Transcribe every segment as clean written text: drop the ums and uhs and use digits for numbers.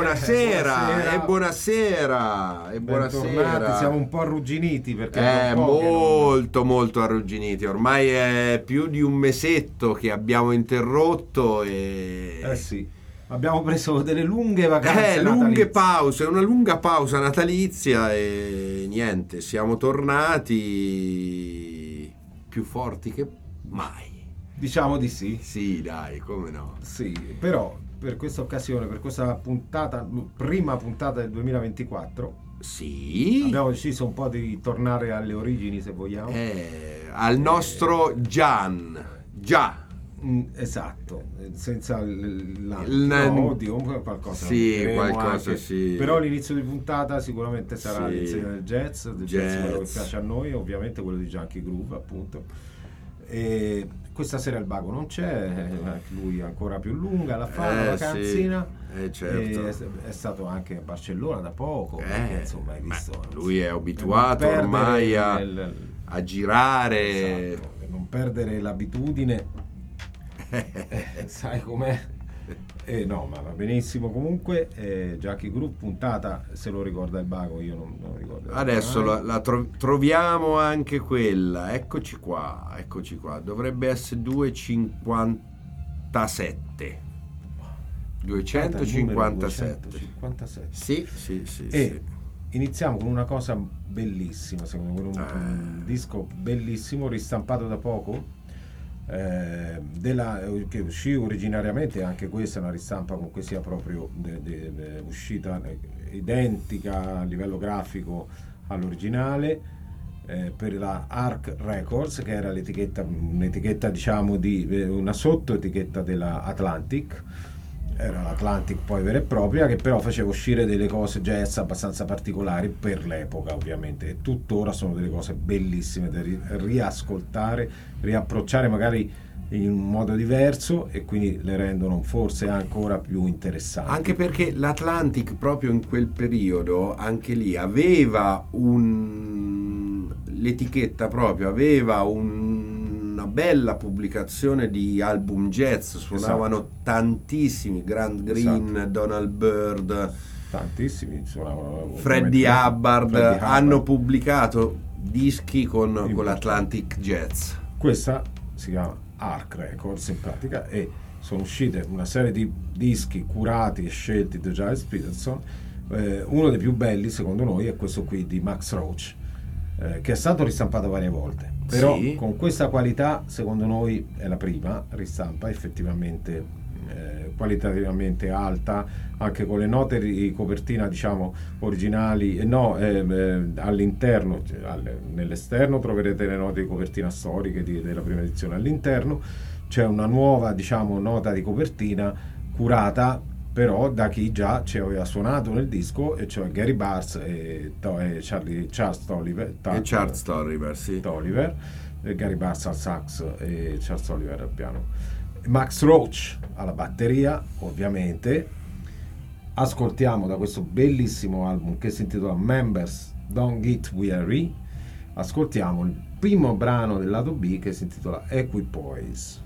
buonasera. Buonasera. Siamo un po' arrugginiti perché molto arrugginiti. Ormai è più di un mesetto che abbiamo interrotto e sì. Abbiamo preso delle lunghe vacanze, una lunga pausa natalizia e niente, siamo tornati più forti che mai. Diciamo di sì. Sì, dai, come no. Sì, però per questa occasione, per questa prima puntata del 2024, sì, abbiamo deciso un po' di tornare alle origini, se vogliamo. Al nostro Gian. Esatto, senza qualcosa. Sì, qualcosa anche. sì. Però l'inizio di puntata sicuramente sarà l'inizio del jazz, quello che piace a noi, ovviamente quello di Junkie Groove, appunto. E questa sera il Bago non c'è, lui ancora più lunga la fa la vacanzina. Sì, certo. È stato anche a Barcellona da poco, perché, insomma, hai visto. Lui è abituato ormai a girare. Esatto, per non perdere l'abitudine. Sai com'è? No, ma va benissimo comunque. Junkie Group puntata, se lo ricorda il Bago, io non ricordo. Adesso la troviamo anche quella. Eccoci qua. Dovrebbe essere 257. 257. Sì. E iniziamo con una cosa bellissima, secondo me, un disco bellissimo, ristampato da poco. Che uscì originariamente, anche questa è una ristampa, comunque sia proprio uscita identica a livello grafico all'originale, per la Arc Records, che era un'etichetta, diciamo, una sottoetichetta della Atlantic. Era l'Atlantic poi vera e propria, che però faceva uscire delle cose jazz abbastanza particolari per l'epoca, ovviamente, e tuttora sono delle cose bellissime da riascoltare, riapprocciare magari in un modo diverso, e quindi le rendono forse ancora più interessanti. Anche perché l'Atlantic proprio in quel periodo, anche lì, aveva l'etichetta proprio, aveva una bella pubblicazione di album jazz, suonavano tantissimi, Grant Green, Donald Byrd, tantissimi suonavano, Freddie Hubbard, hanno pubblicato dischi con l'Atlantic Jazz. Questa si chiama Arc Records in pratica, e sono uscite una serie di dischi curati e scelti da Giles Peterson. Uno dei più belli secondo noi è questo qui di Max Roach, che è stato ristampato varie volte, però con questa qualità secondo noi è la prima ristampa effettivamente qualitativamente alta, anche con le note di copertina, diciamo, originali. All'interno, nell'esterno troverete le note di copertina storiche della prima edizione. All'interno c'è una nuova, diciamo, nota di copertina curata però da chi già ci aveva suonato nel disco, e cioè Gary Bartz e Charles Tolliver, Gary Bartz al sax e Charles Tolliver al piano, Max Roach alla batteria, ovviamente. Ascoltiamo da questo bellissimo album che si intitola Members Don't Get Weary, ascoltiamo il primo brano del lato B che si intitola Equipoise.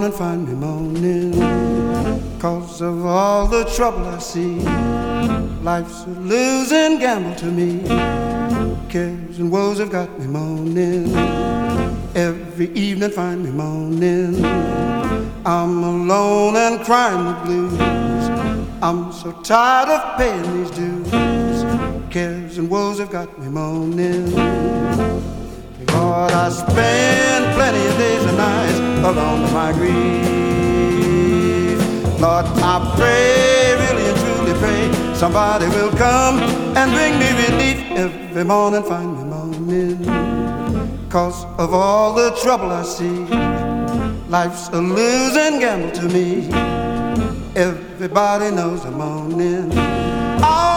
morning find me moaning, 'cause of all the trouble I see. Life's a losing gamble to me. Cares and woes have got me moaning. Every evening find me moaning. I'm alone and crying the blues. I'm so tired of paying these dues. Cares and woes have got me moaning. Lord, I spend plenty of days and nights alone with my grief. Lord, I pray, really and truly pray, somebody will come and bring me relief. Every morning find me moaning, 'cause of all the trouble I see. Life's a losing gamble to me. Everybody knows I'm moaning. Oh,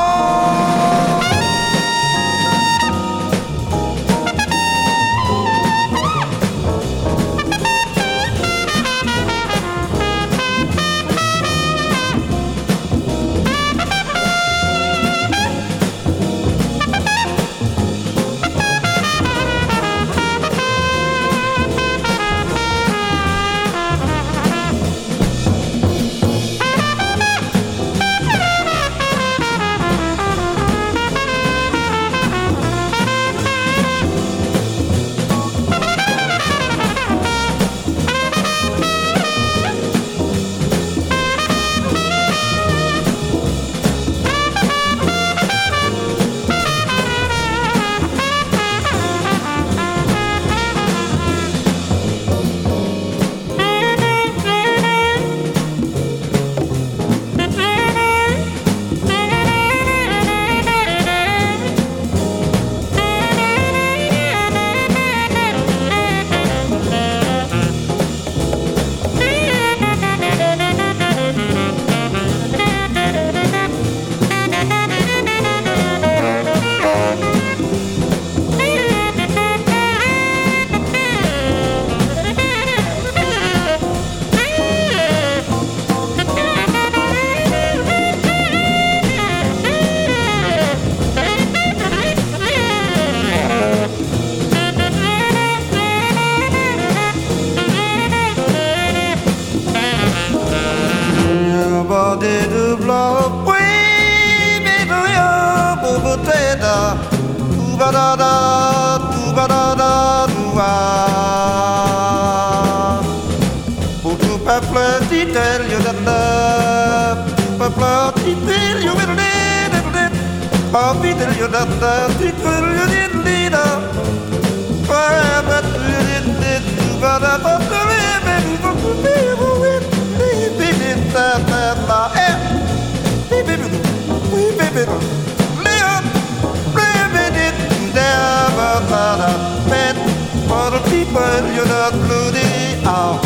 for the people you're not bloody out.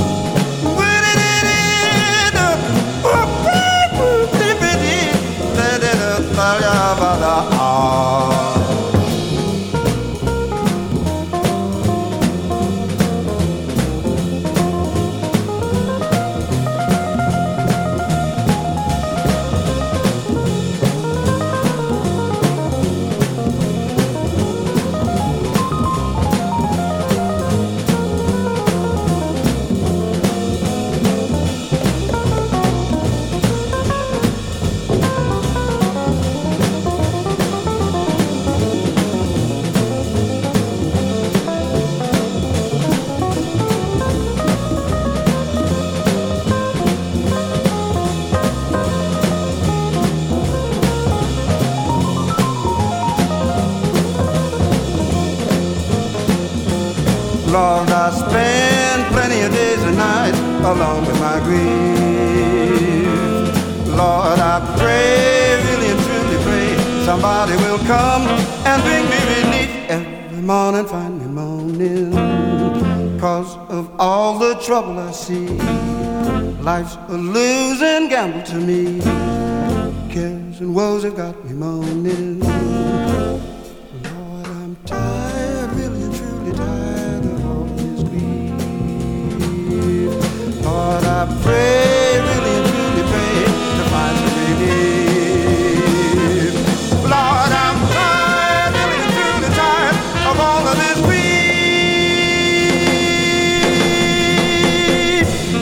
Lord, I spend plenty of days and nights alone with my grief. Lord, I pray, really and truly pray, somebody will come and bring me relief. Every morning find me moaning, 'cause of all the trouble I see. Life's a losing gamble to me. Cares and woes have got me moaning. Lord, I'm tired, really and truly tired of all this grief. Lord, I pray, really and truly pray, to find some relief. Lord, I'm tired, really and truly tired of all of this grief.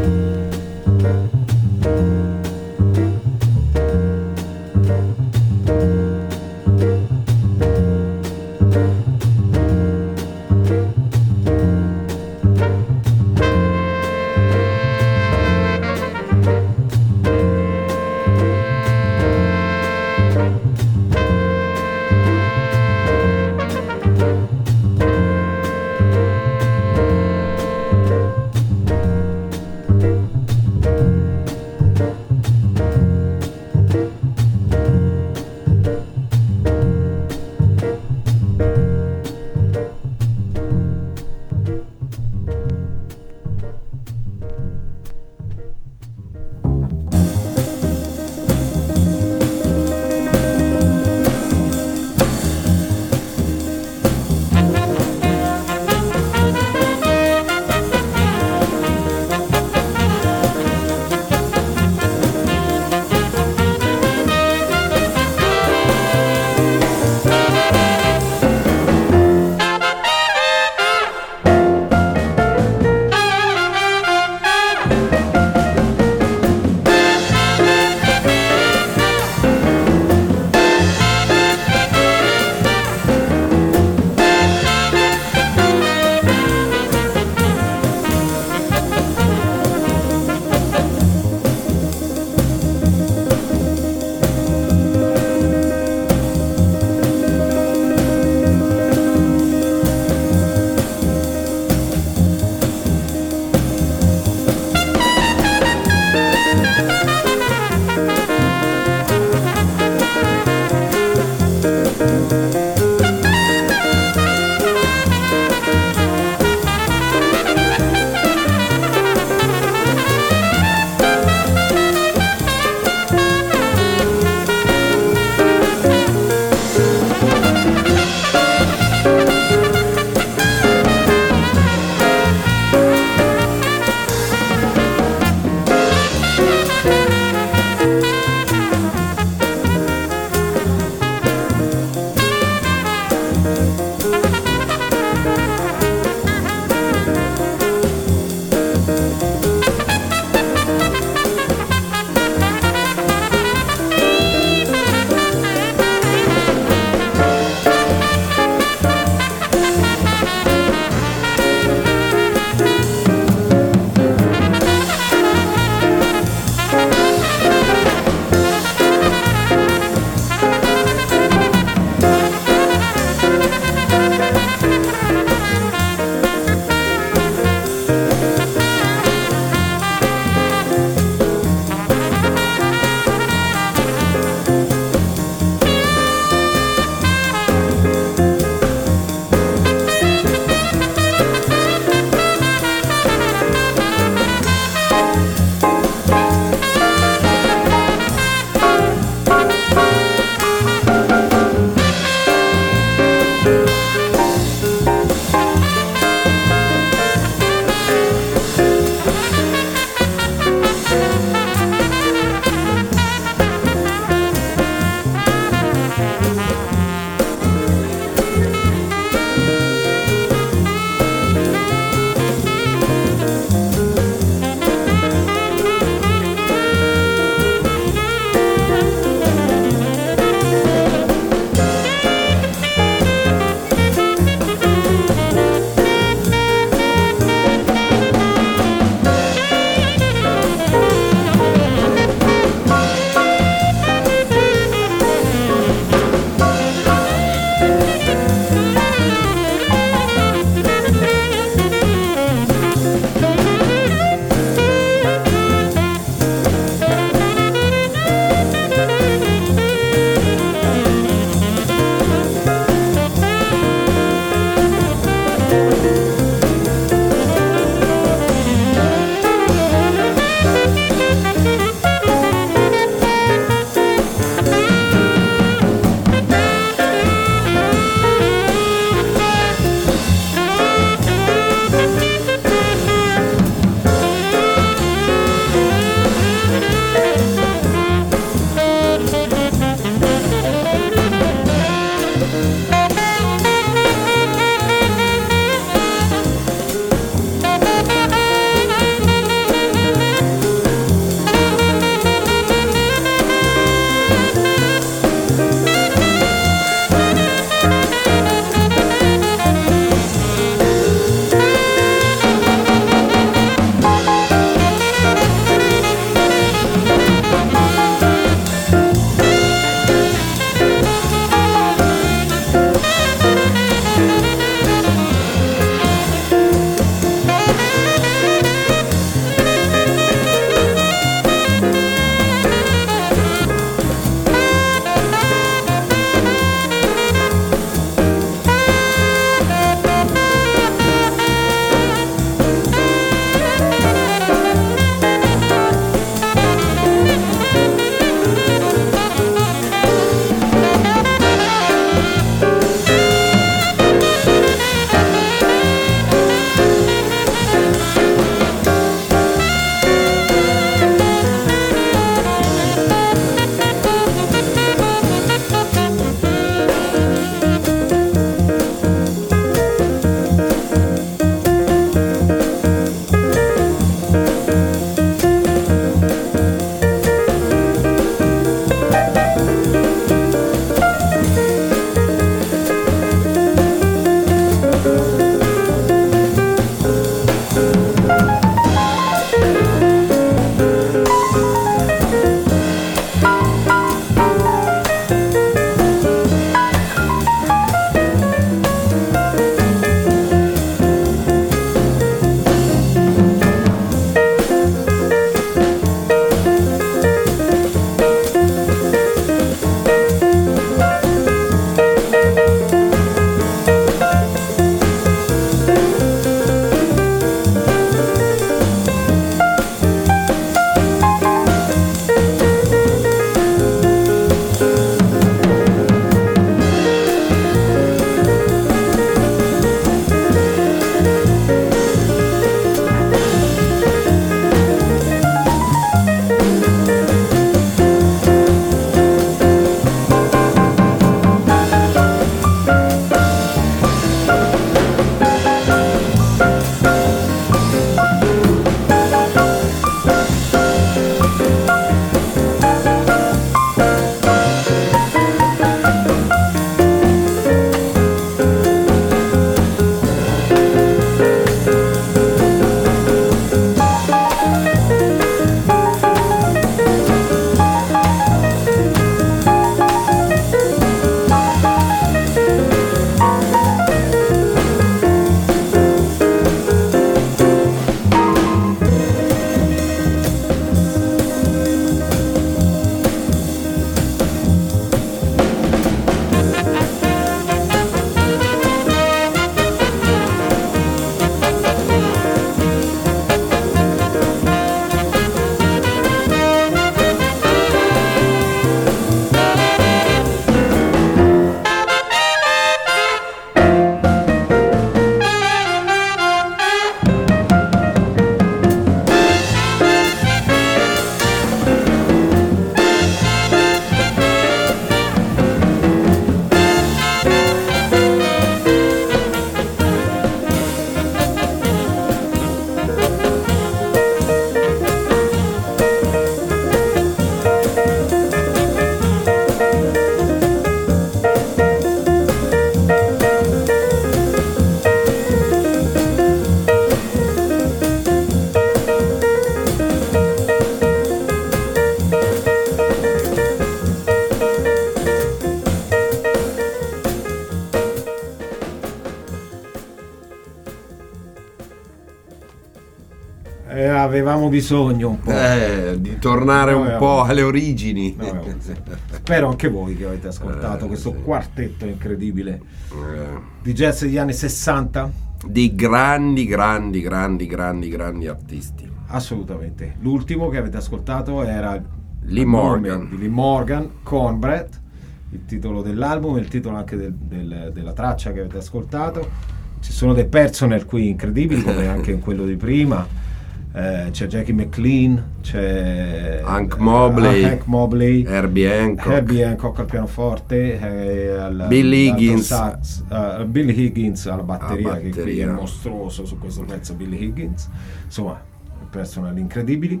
avevamo bisogno un po' di tornare un po' alle origini. Spero anche voi che avete ascoltato questo quartetto incredibile di jazz degli anni 60, di grandi artisti. Assolutamente. L'ultimo che avete ascoltato era Lee Morgan, di Lee Morgan, Cornbread, il titolo dell'album e il titolo anche della traccia che avete ascoltato. Ci sono dei personnel qui incredibili, come anche in quello di prima. C'è Jackie McLean, c'è Hank Mobley, Herbie Hancock al pianoforte, Billy Higgins alla batteria, che qui è mostruoso su questo pezzo. Billy Higgins, insomma, personaggi incredibili.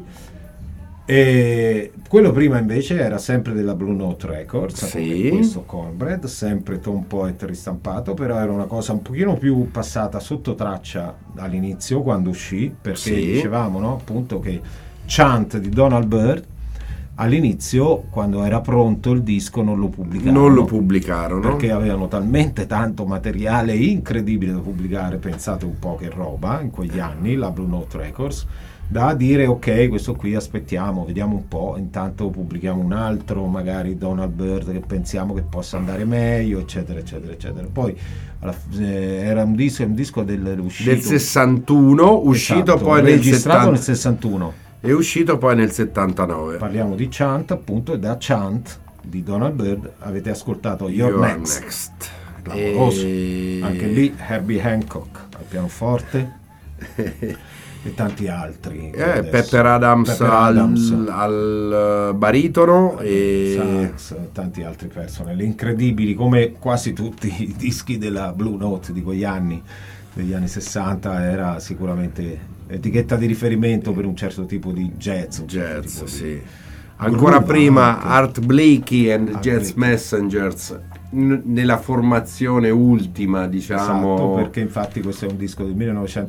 E quello prima invece era sempre della Blue Note Records, come questo Cornbread, sempre Tom Poet ristampato, però era una cosa un pochino più passata sotto traccia all'inizio, quando uscì, perché dicevamo, no, appunto, che Chant di Donald Byrd all'inizio, quando era pronto il disco, non lo pubblicarono perché avevano talmente tanto materiale incredibile da pubblicare. Pensate un po' che roba in quegli anni, la Blue Note Records, da dire ok, questo qui aspettiamo, vediamo un po', intanto pubblichiamo un altro, magari Donald Byrd, che pensiamo che possa andare meglio, eccetera eccetera eccetera. Poi era un disco del 61, uscito poi registrato nel 61 e uscito poi nel 79. Parliamo di Chant, appunto, e da Chant di Donald Byrd avete ascoltato You're Next. Clamoroso. Anche lì Herbie Hancock al pianoforte e tanti altri, Pepper Adams al baritono e sax, tanti altri personaggi incredibili, come quasi tutti i dischi della Blue Note di quegli anni, degli anni 60. Era sicuramente etichetta di riferimento per un certo tipo di jazz, ancora prima Art Blakey and Jazz Messengers nella formazione ultima, diciamo. Esatto, perché infatti questo è un disco del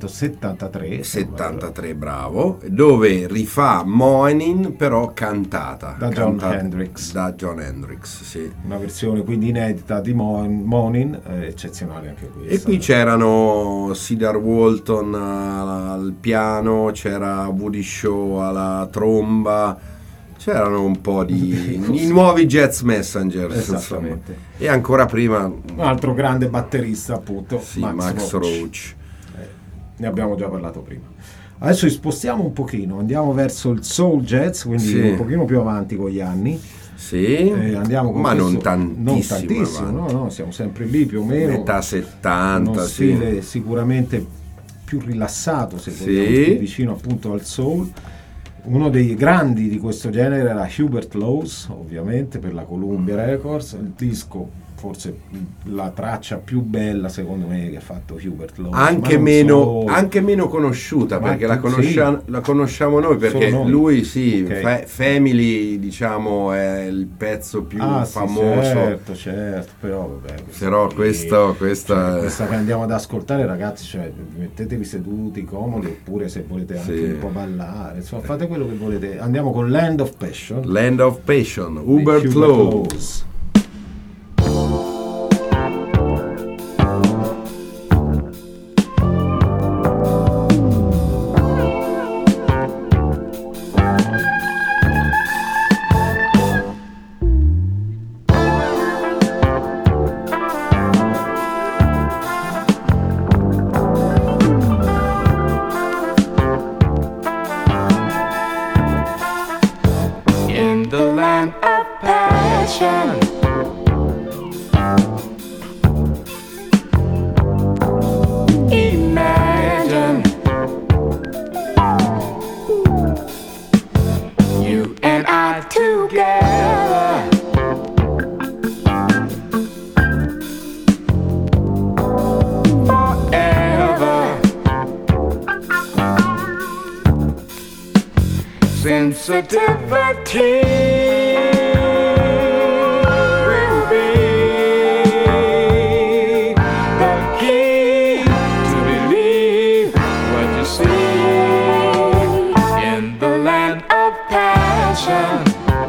1973, bravo, dove rifà Morning, però cantata da John Hendricks, sì. Una versione quindi inedita di Morning, eccezionale anche questa. E qui c'erano Cedar Walton al piano, c'era Woody Shaw alla tromba, c'erano un po' di i nuovi Jazz Messengers, esattamente, insomma. E ancora prima un altro grande batterista, appunto, Max Roach. Ne abbiamo già parlato prima. Adesso ci spostiamo un pochino, andiamo verso il soul jazz, quindi un pochino più avanti con gli anni. Andiamo con non tantissimo, no, siamo sempre lì più o meno, metà 70, uno stile sicuramente più rilassato, se vogliamo, più vicino appunto al soul. Uno dei grandi di questo genere era Hubert Laws, ovviamente, per la Columbia Records. Il disco, forse la traccia più bella secondo me che ha fatto Hubert Laws, anche meno conosciuta, perché la conosciamo noi, perché lui Family, diciamo, è il pezzo più famoso. Certo, però questa che andiamo ad ascoltare, ragazzi, cioè, mettetevi seduti comodi, oppure se volete anche un po' ballare, insomma, fate quello che volete. Andiamo con Land of Passion, Hubert Laws. Sensitivity will be the key to believe what you see in the land of passion.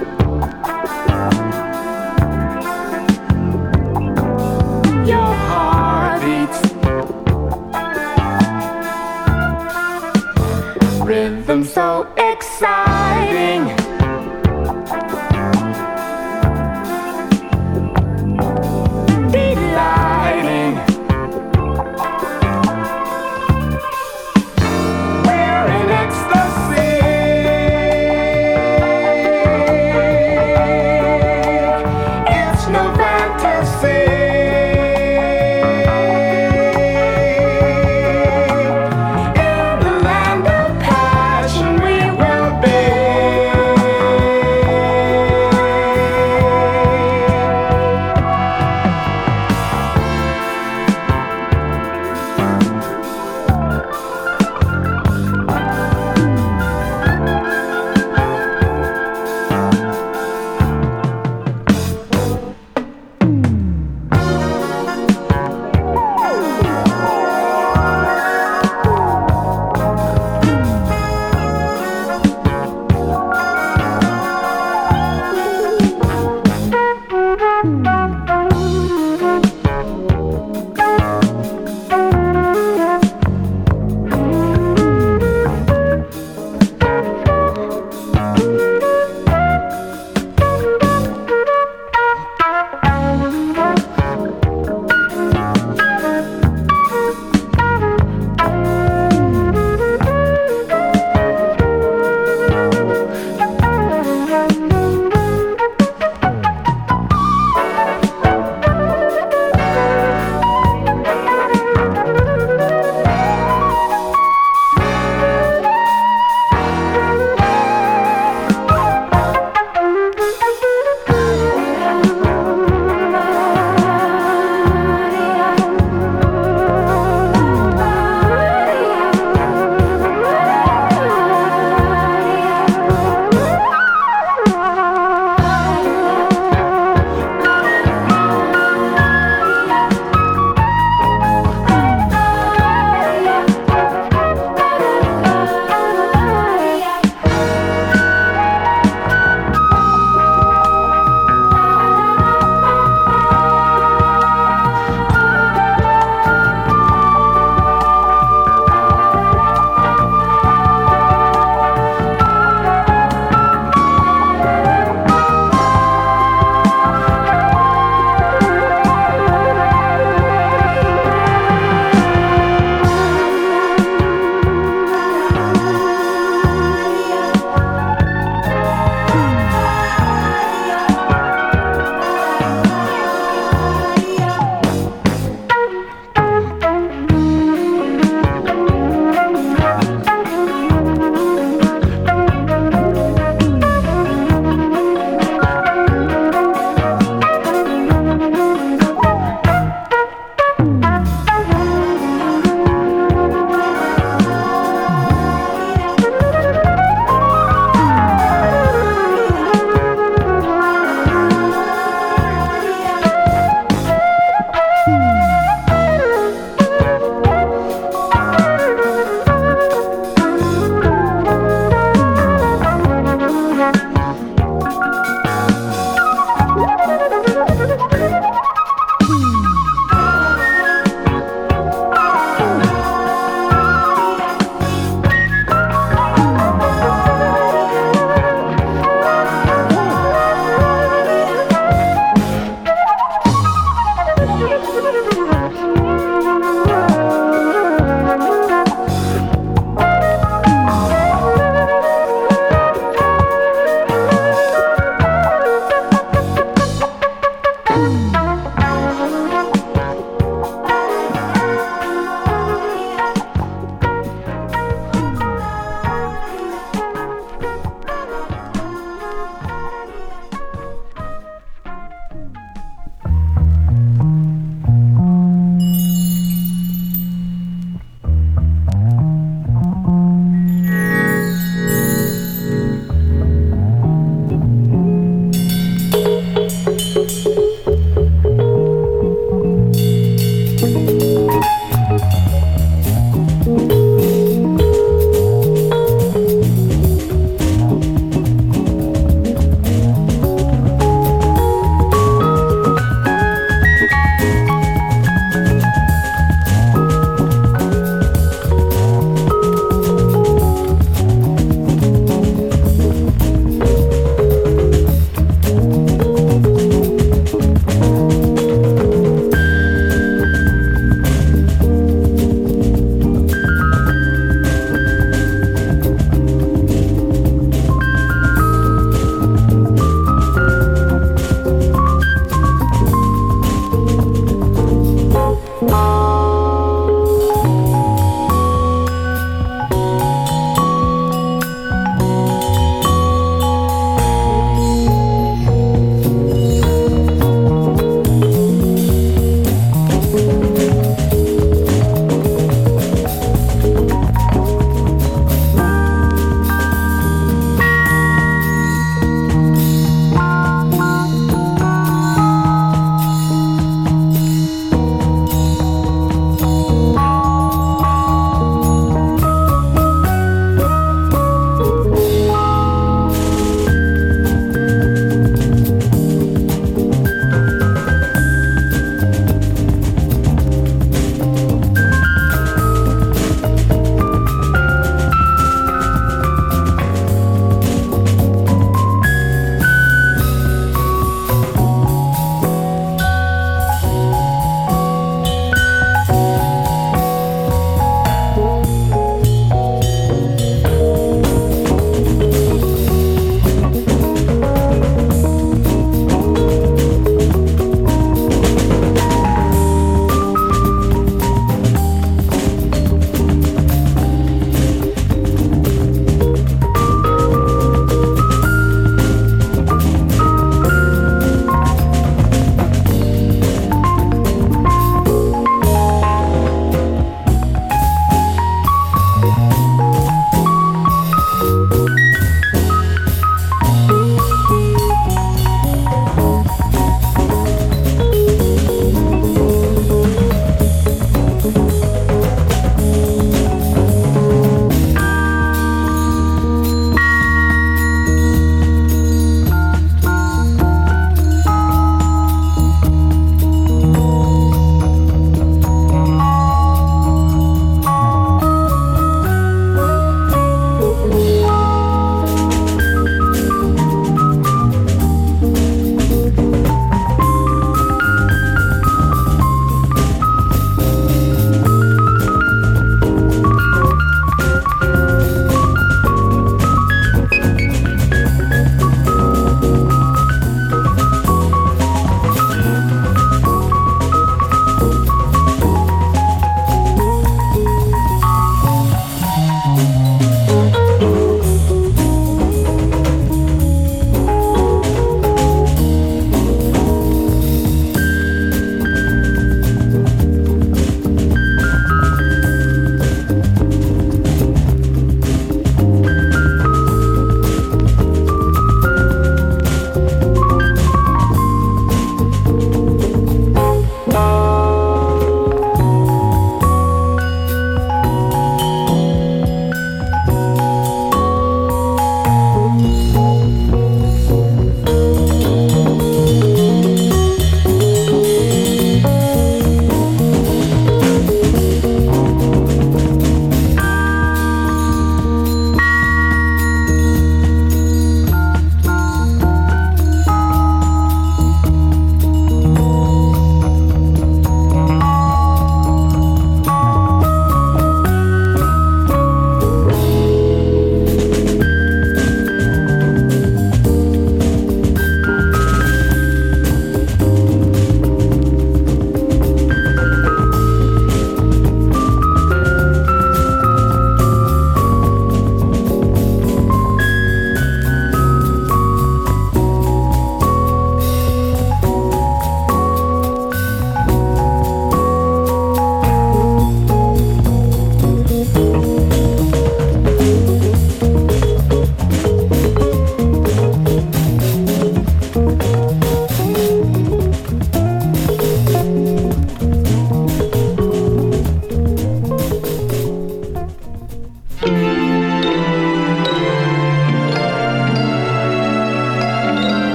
Your heart beats rhythm so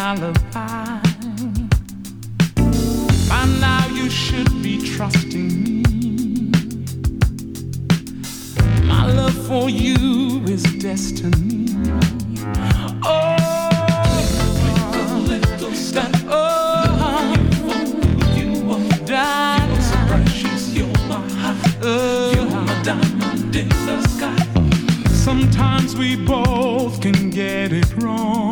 alibi. By now you should be trusting me. My love for you is destiny. Oh, little step. Oh, you are down. You're so precious. You're my heart. You're my diamond in the sky. Sometimes we both can get it wrong,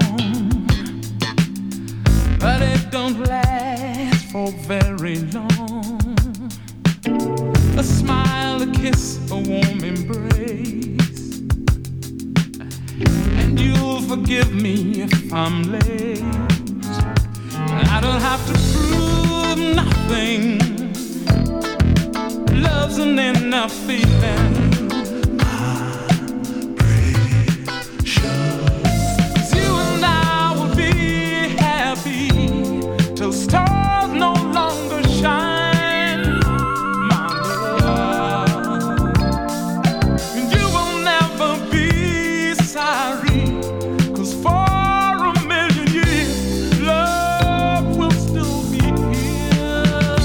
but it don't last for very long. A smile, a kiss, a warm embrace, and you'll forgive me if I'm late. I don't have to prove nothing. Love's an enough feeling. Till stars no longer shine, my love. You will never be sorry, 'cause for a million years, love will still be here.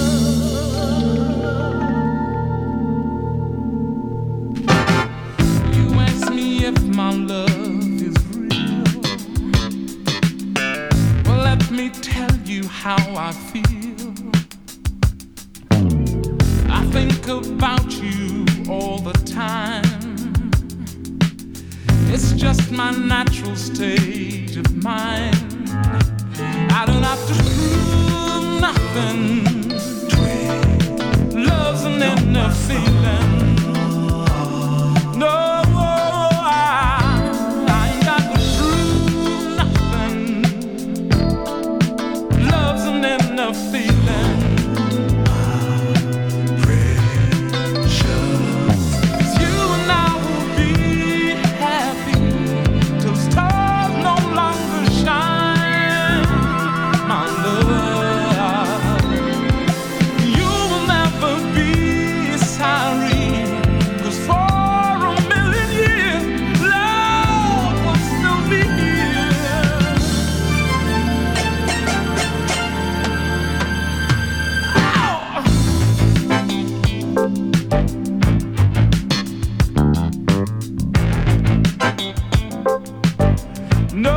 You ask me if my love is real. Well, let me tell you how I feel. I think about you all the time. It's just my natural state of mind. I don't have to prove nothing. Love's an inner feeling. No, I ain't got to prove nothing. Love's an inner feeling. Precious. You and I will be happy till stars no longer shine, my love. You will never be sorry, 'cause for a million years, love will still be here. No,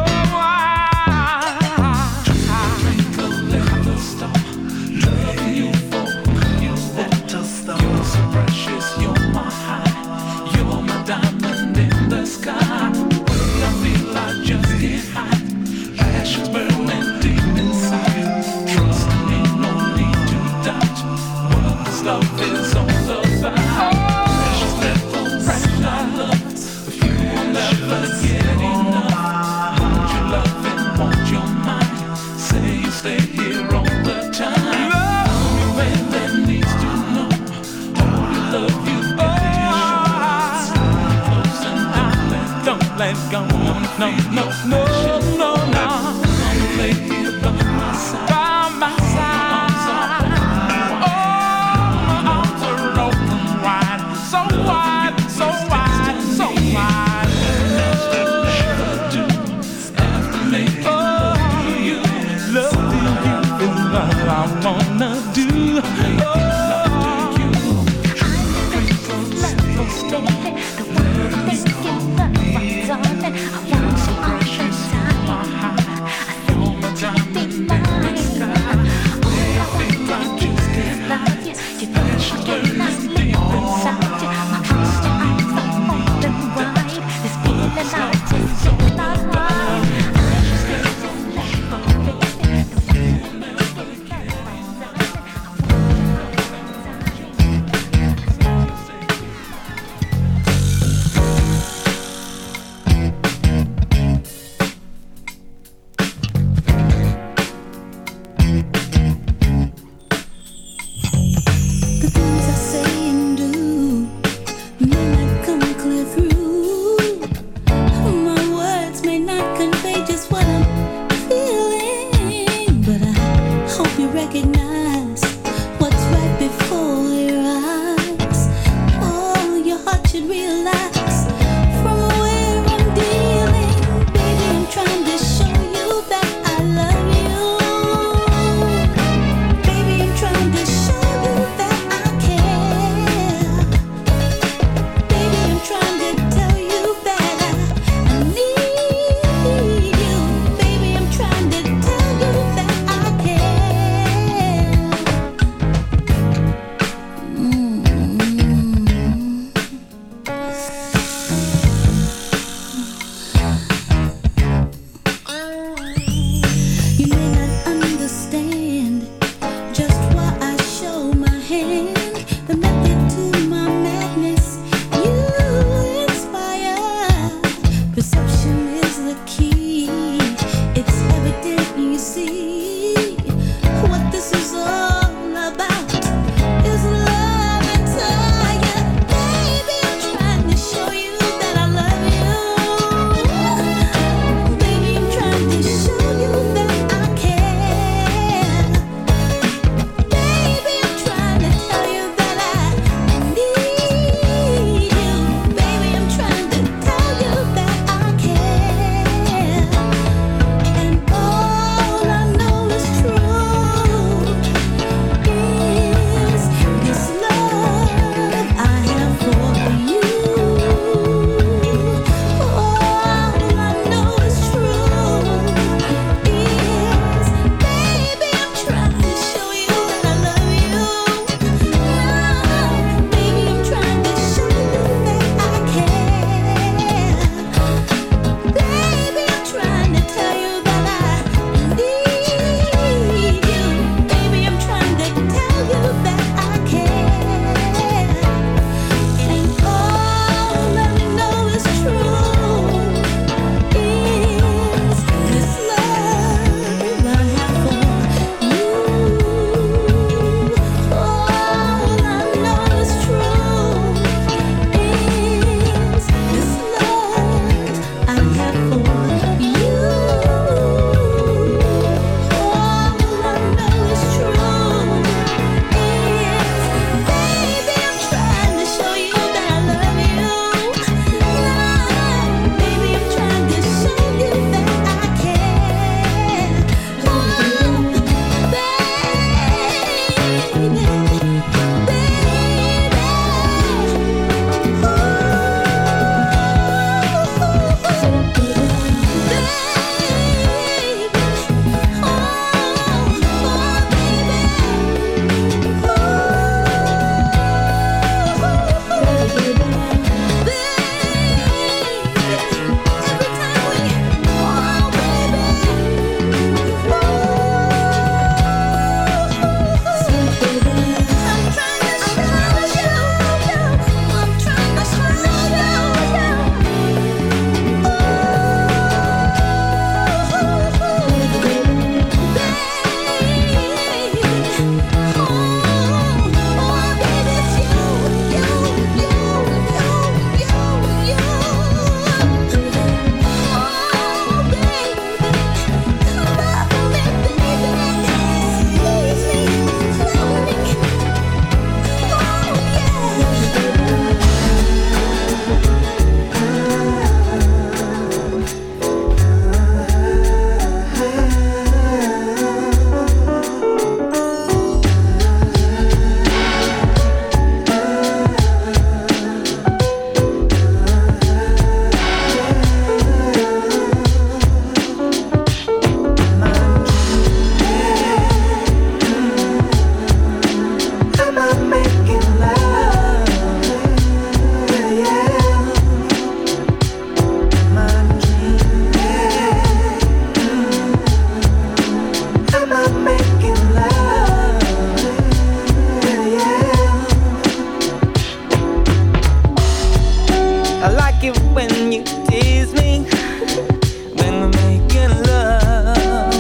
drink a little star, love you for you little star. You're so precious, you're my high, you're my diamond in the sky. The way I feel, I just can't hide. Passion's burning deep inside. Trust me, no need to doubt what this love is all about. Precious little love, if you will never get enough. Want your love and want your mind. Say you stay here all the time. Love me when that needs to know. All your love you've got is yours. Close and don't let go. No, no, no, no, no, no. I'ma lay here by my side. By my side. Oh, my arms are open wide. So wide, so wide, so wide. I wanna do. me when we're making love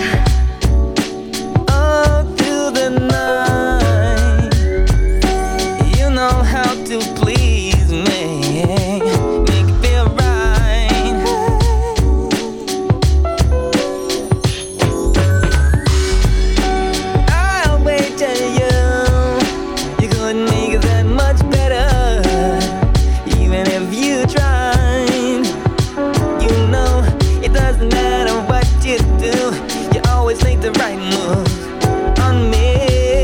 all through the night. You know how to please me, make it feel right. I'll wait till you couldn't make it that much better. Even if you tried, you know it doesn't matter what you do, you always make the right move on me.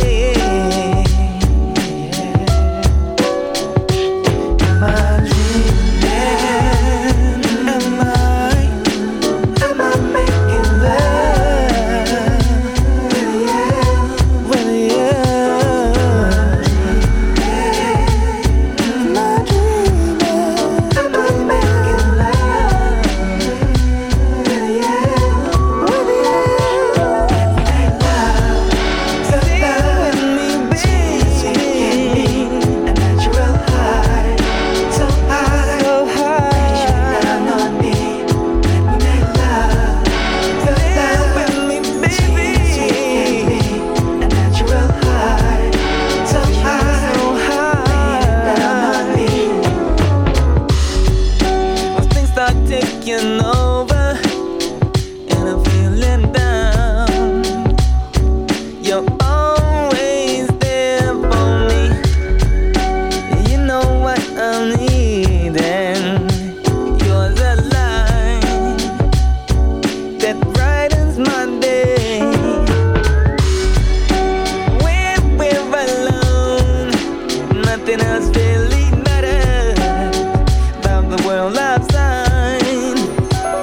Am I dreaming? Am I making love with you? Am I dreaming? Am I making love with you? Stay with me, baby. A natural high, so high, so high. Down on me, let me make love. Stay with me, baby. A natural high, so high, so high. Down on me. When things start taking over and I'm feeling down, you're always there for me. You know what I'm needing. You're the light that brightens my day. When we're alone, nothing else really matters about the world outside.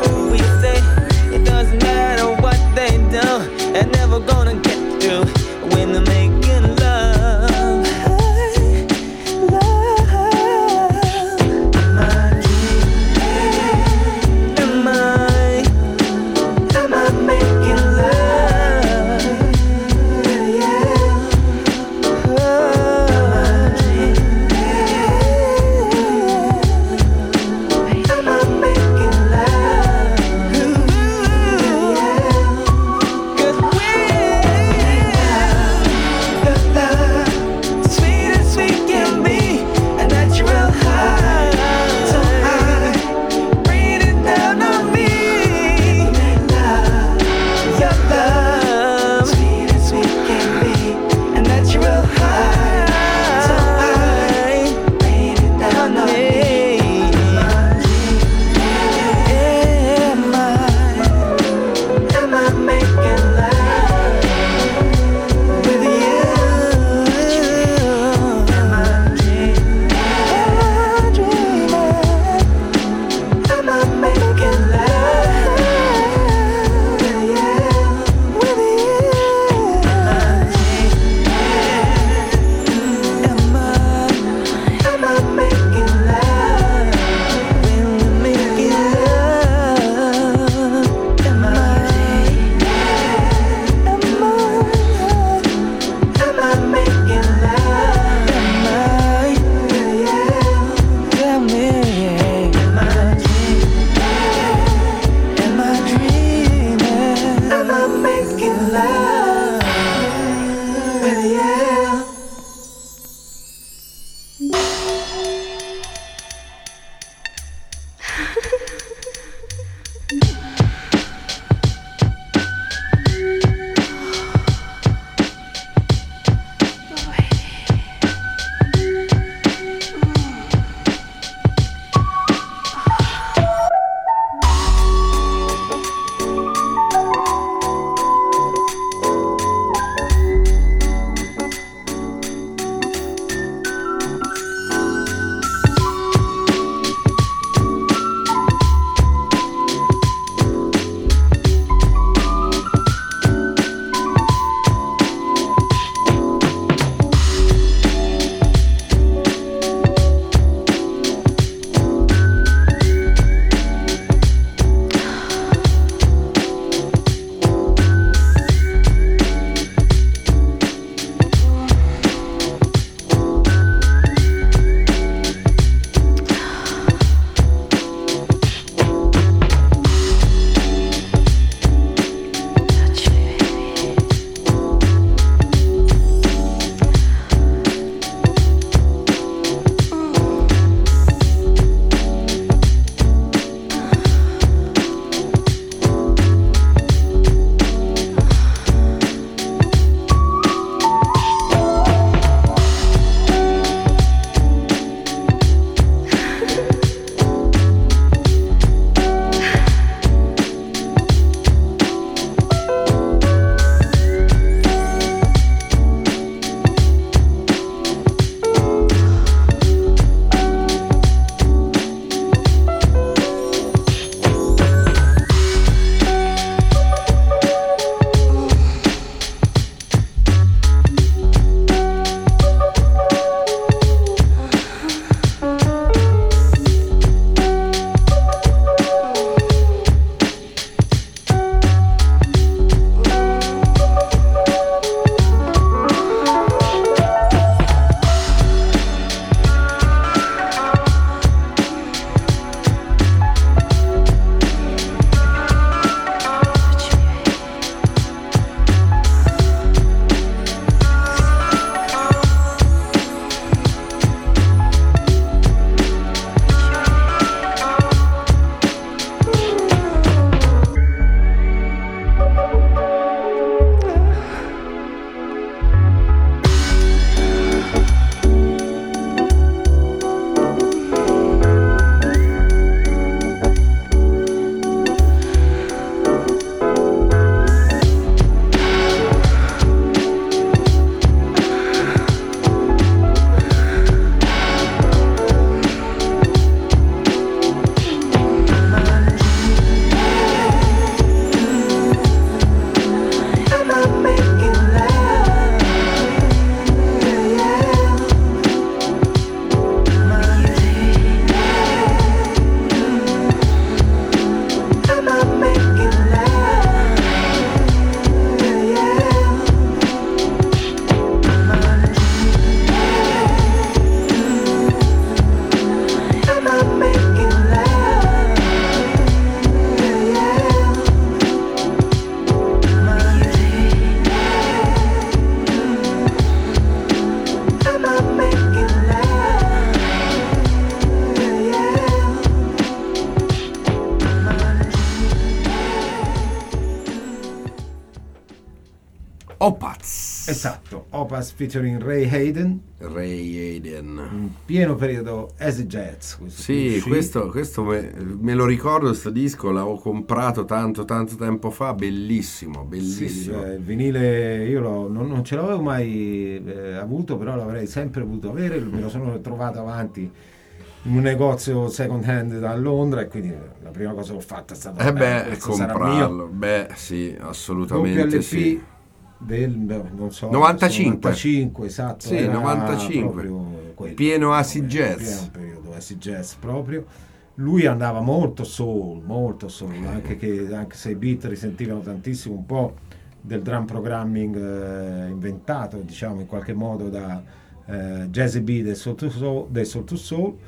Opaz. Esatto, Opaz featuring Ray Hayden, Ray Hayden. in pieno periodo acid jazz. Questo Sì, qui uscì. questo me lo ricordo, questo disco l'avevo comprato tanto tempo fa, bellissimo, bellissimo. Sì, il vinile io non ce l'avevo mai avuto, però l'avrei sempre voluto avere, me lo sono trovato avanti in un negozio second hand a Londra e quindi la prima cosa che ho fatto è stata questo sarà comprarlo. mio. Beh, sì, Doppio assolutamente LP sì. del non so, 95. 95, esatto, Sì, era 95. proprio quello. Pieno acid Pieno jazz. periodo acid jazz proprio. Lui andava molto soul, anche se i beat risentivano tantissimo un po' del drum programming inventato, diciamo, in qualche modo da Jazzy B del Soul to Soul.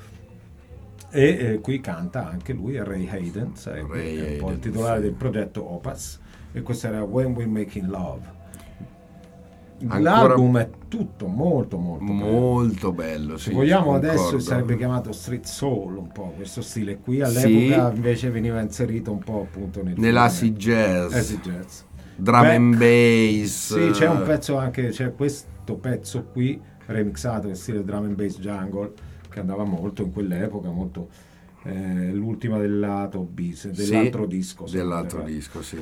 E qui canta anche lui, Ray Hayden, sarebbe Ray un po' il Hayden, titolare sì. del progetto Opaz, e questo era When We're Making Love. Ancora- L'album è tutto molto bello. Molto bello, sì. Se vogliamo concordo. adesso sarebbe chiamato street soul, un po' questo stile qui, all'epoca invece veniva inserito un po' appunto nell'acid jazz, acid jazz. drum Beh, and bass. Sì, c'è un pezzo anche, c'è questo pezzo qui remixato in stile drum and bass jungle che andava molto in quell'epoca, molto l'ultima del lato B, dell'altro disco. se non Dell'altro erro. disco, sì.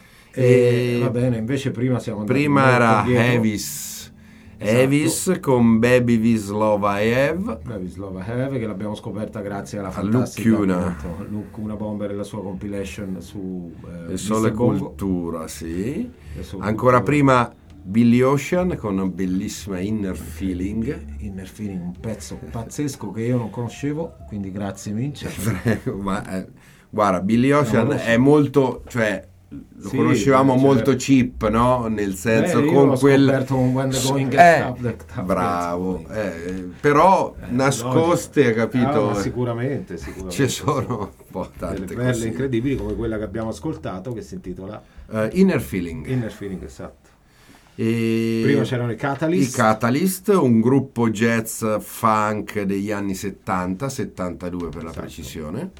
E va bene, invece prima siamo andati Prima molto era dietro. Heavis. Esatto. Heavis con Baby This Love I Have. Baby Slova Have, che l'abbiamo scoperta grazie alla A fantastica Luke Una. appunto, Luke Una Bomber e la sua compilation su E Sole Mr. Bongo. Cultura, sì. E su Ancora Cultura. prima Billy Ocean con una bellissima Inner Feeling. Inner Feeling, un pezzo pazzesco che io non conoscevo, quindi grazie Mince. Prego, ma guarda, Billy Ocean Non lo so. è molto, cioè lo Sì, conoscevamo certo. molto cheap, no? Nel senso Io con l'ho quel scoperto con When the Going Gets Tough, the Tough bravo, Gets. però nascoste, logico. capito? Ma sicuramente Ci sono un po' tante delle perle così. incredibili come quella che abbiamo ascoltato, che si intitola Inner Feeling. Inner Feeling, esatto. E Prima c'erano i Catalyst. I Catalyst, un gruppo jazz funk degli anni 70, 72 per la Esatto. precisione.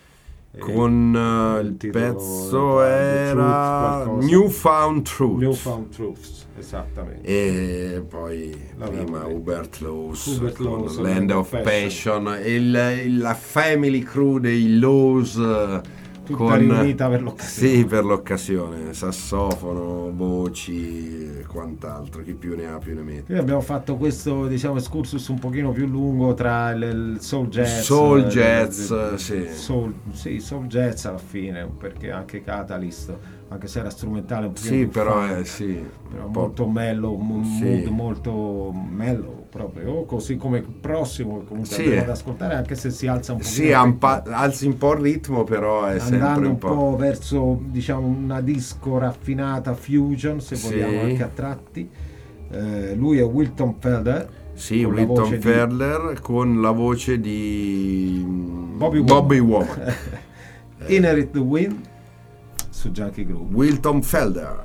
E Con il il titolo pezzo The Truth, era qualcosa. Newfound Truth. Newfound Truths, esattamente. E poi L'abbiamo prima detto. Hubert Laws Hubert con Laws, Land of Passion, la family crew dei Laws Tutta riunita per l'occasione. Sì, per l'occasione, sassofono, voci e quant'altro, chi più ne ha più ne mette. Noi abbiamo fatto questo, diciamo, excursus un pochino più lungo tra il soul jazz. Soul jazz, sì. Soul jazz alla fine, perché anche Catalyst, anche se era strumentale un pochino Sì, più però funk, sì, però un po'. molto mellow, un Sì. mood molto mellow proprio, così come il prossimo che comunque Sì. andremo ad ascoltare, anche se si alza un po'. Sì, alzi un po' il ritmo, però è sempre Andando un po'. verso, diciamo, una disco raffinata fusion, se Sì. vogliamo, anche a tratti. Lui è Wilton Felder. Sì, con la Wilton voce di Felder con la voce di Bobby Womack. Inherit the Wind su Junkie Groove. Wilton Felder.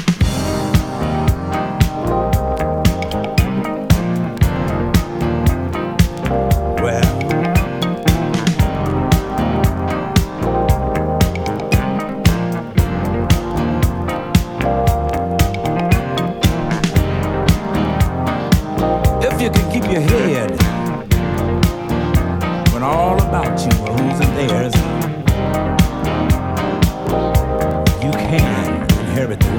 If you can keep your head when all about you are losing theirs, you can inherit the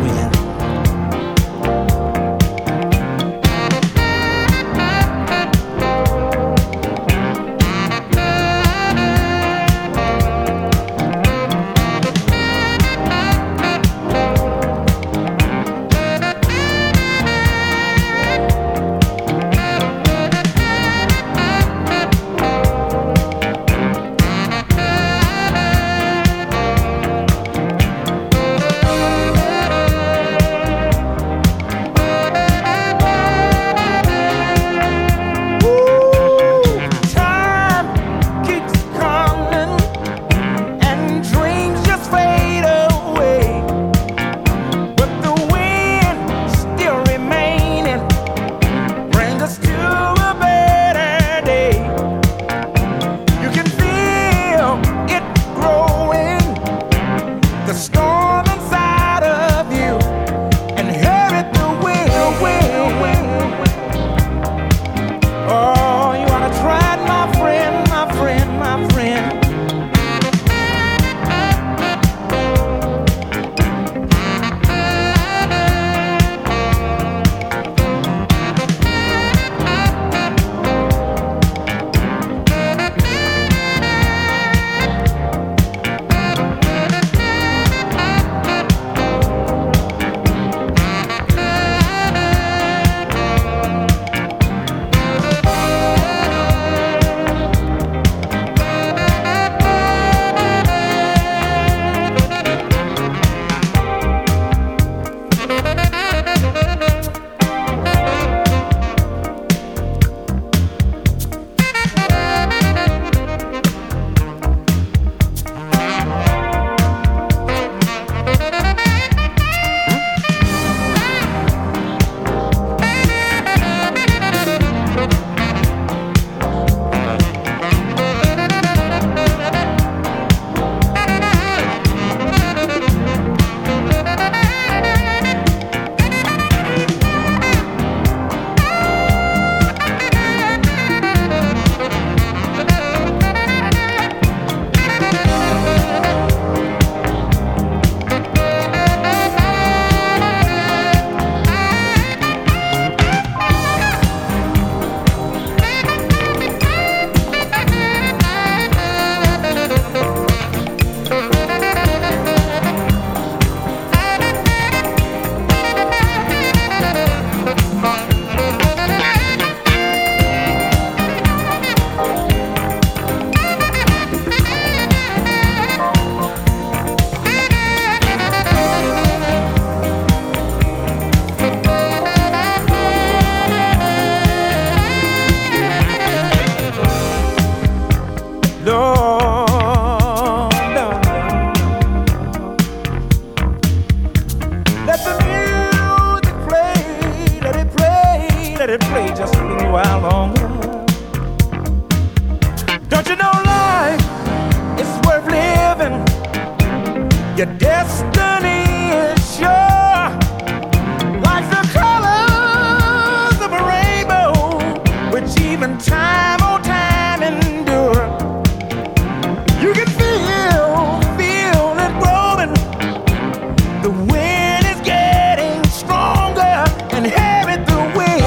Your destiny is sure, like the colors of a rainbow, which even time oh time endure. You can feel it growing. The wind is getting stronger and heavy the wind.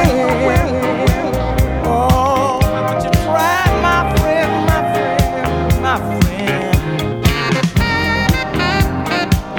Oh, but you try, my friend, my friend, my friend.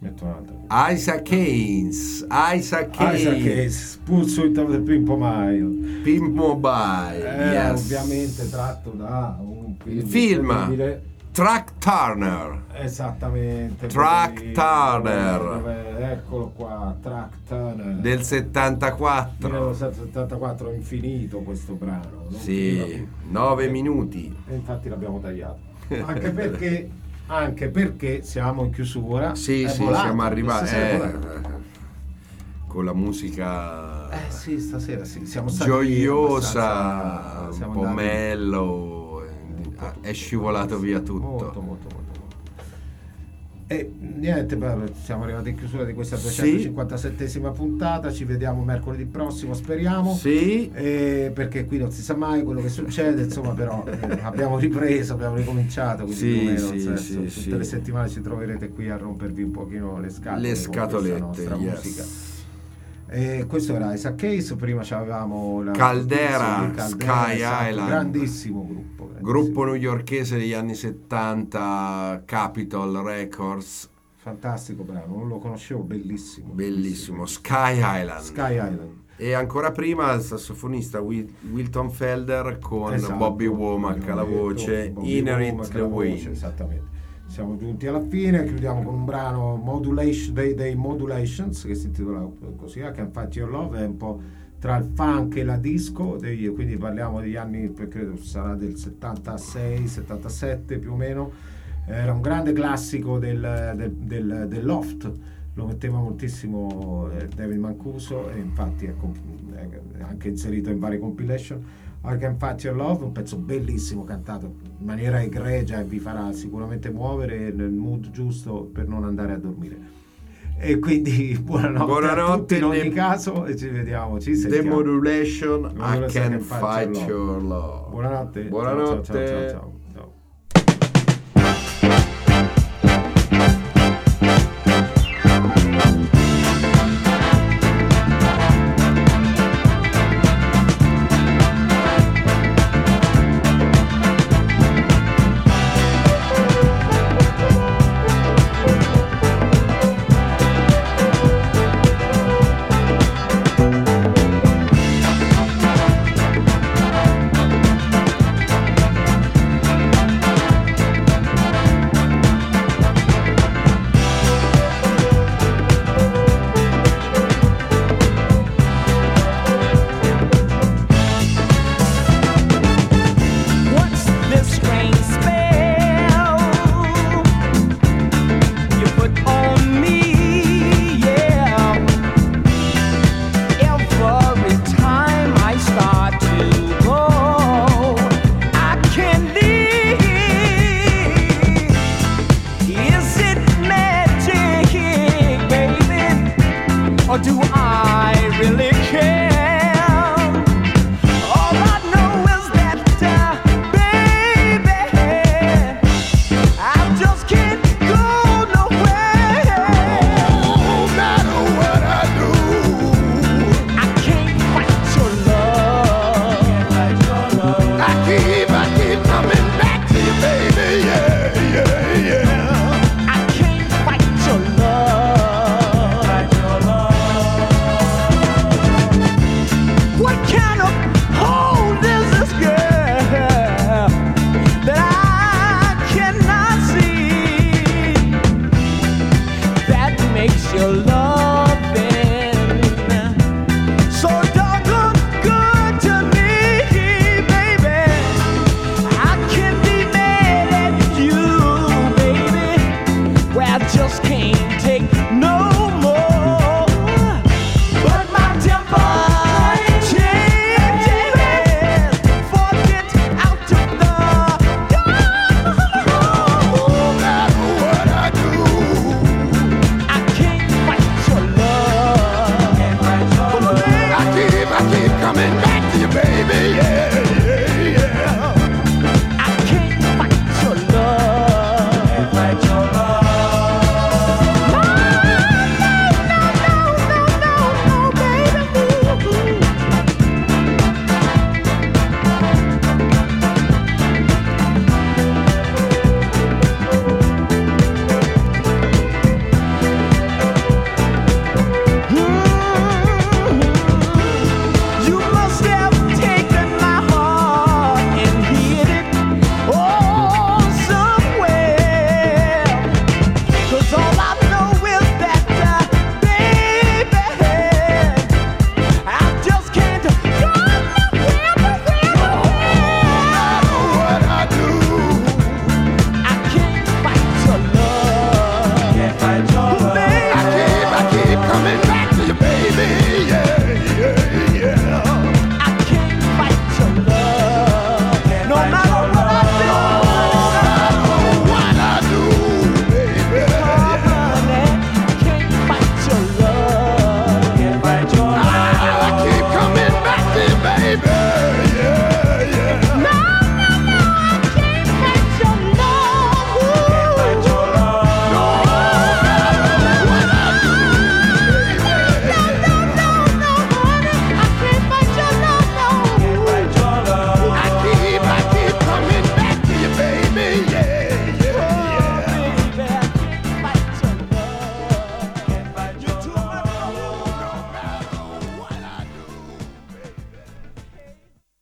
Metto un'altra. Isaac Hayes, Isaac Hayes, Pursuit of the Pimp Mobile. Pimp Mobile, yes. Ovviamente tratto da un film incredibile. Track Turner. Esattamente. Track Turner. Eccolo qua, Track Turner. Del 74. 1974, è infinito questo brano. Non Sì, 9 minuti. E infatti l'abbiamo tagliato. Anche perché siamo in chiusura. Sì, sì, volato, siamo arrivati. stasera è volato. Con la musica Sì, stasera sì, siamo stati gioiosa, abbastanza- un po' andati- mellow, è scivolato via tutto. Molto. E niente, siamo arrivati in chiusura di questa 257esima puntata. Ci vediamo mercoledì prossimo, speriamo. Sì. Perché qui non si sa mai quello che succede, insomma, però abbiamo ripreso, abbiamo ricominciato. Quindi Sì, più o meno, sì, nel senso, sì, tutte sì. le settimane ci troverete qui a rompervi un pochino le scatole. Le con questa scatolette, nostra yes. musica. Questo era Isaac Case, prima avevamo la Caldera, Caldera, Sky esatto, Island. grandissimo Gruppo newyorkese degli anni 70, Capitol Records. fantastico brano, non lo conoscevo, bellissimo. Bellissimo, Sky Island. Sky Island. E ancora prima il sassofonista Wilton Felder con Esatto, Bobby Womack alla voce, Bobby Inner It Womack the alla voce, Wind. esattamente. Siamo giunti alla fine, chiudiamo con un brano dei Modulations che si intitola così, I Can Fight Your Love, è un po' tra il funk e la disco, quindi parliamo degli anni, credo sarà del 76-77 più o meno. Era un grande classico del loft, lo metteva moltissimo David Mancuso e infatti è anche inserito in varie compilation. I Can Fight Your Love, un pezzo bellissimo cantato in maniera egregia e vi farà sicuramente muovere nel mood giusto per non andare a dormire. E quindi buonanotte a tutti in ogni caso e ci vediamo, ci sentiamo. The Modulation, I Modulation, Can Fight Your Love. Buonanotte. Buonanotte. Ciao. What's this strange spell you put on me? Yeah, every time I start to go, I can't leave. Is it magic, baby, or do I really care? All I know is that, baby, I just can't go nowhere. No matter what I do, I can't fight your love. I keep coming back to you, baby. Yeah. I can't fight your love. What kind of hold is this girl that I cannot see that makes your loving so doggone good to me, baby? I can't be mad at you, baby. Well, I just can't